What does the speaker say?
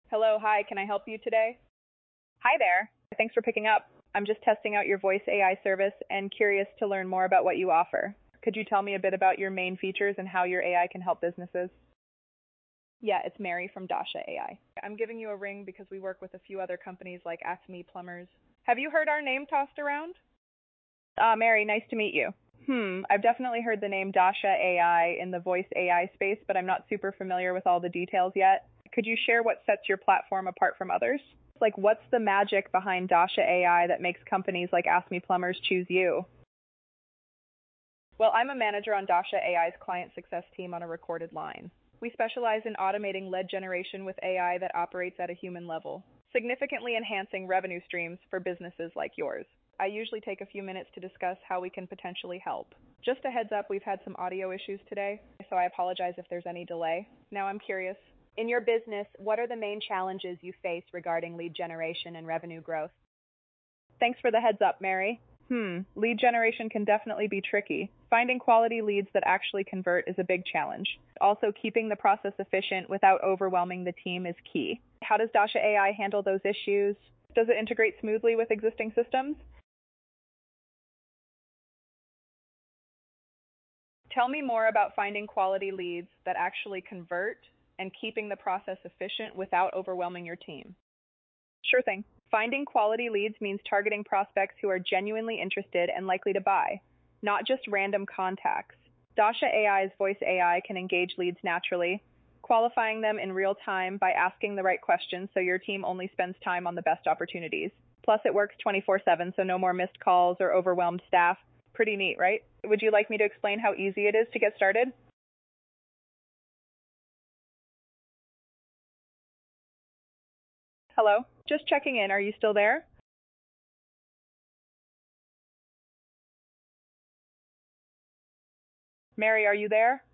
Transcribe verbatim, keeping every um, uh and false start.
Hello, hi, can I help you today? Hi there. Thanks for picking up. I'm just testing out your voice A I service and curious to learn more about what you offer. Could you tell me a bit about your main features and how your A I can help businesses? Yeah, it's Mary from Dasha A I. I'm giving you a ring because we work with a few other companies like Acme Plumbers. Have you heard our name tossed around? Ah, Mary, nice to meet you. Hmm, I've definitely heard the name Dasha A I in the voice A I space, but I'm not super familiar with all the details yet. Could you share what sets your platform apart from others? Like, what's the magic behind Dasha A I that makes companies like Acme Plumbers choose you? Well, I'm a manager on Dasha A I's client success team on a recorded line. We specialize in automating lead generation with A I that operates at a human level, significantly enhancing revenue streams for businesses like yours. I usually take a few minutes to discuss how we can potentially help. Just a heads up, we've had some audio issues today, so I apologize if there's any delay. Now I'm curious. In your business, what are the main challenges you face regarding lead generation and revenue growth? Thanks for the heads up, Mary. Hmm, lead generation can definitely be tricky. Finding quality leads that actually convert is a big challenge. Also, keeping the process efficient without overwhelming the team is key. How does Dasha A I handle those issues? Does it integrate smoothly with existing systems? Tell me more about finding quality leads that actually convert and keeping the process efficient without overwhelming your team. Sure thing. Finding quality leads means targeting prospects who are genuinely interested and likely to buy, not just random contacts. Dasha A I's voice A I can engage leads naturally, qualifying them in real time by asking the right questions so your team only spends time on the best opportunities. Plus, it works twenty-four seven, so no more missed calls or overwhelmed staff. Pretty neat, right? Would you like me to explain how easy it is to get started? Hello? Just checking in. Are you still there? Mary, are you there?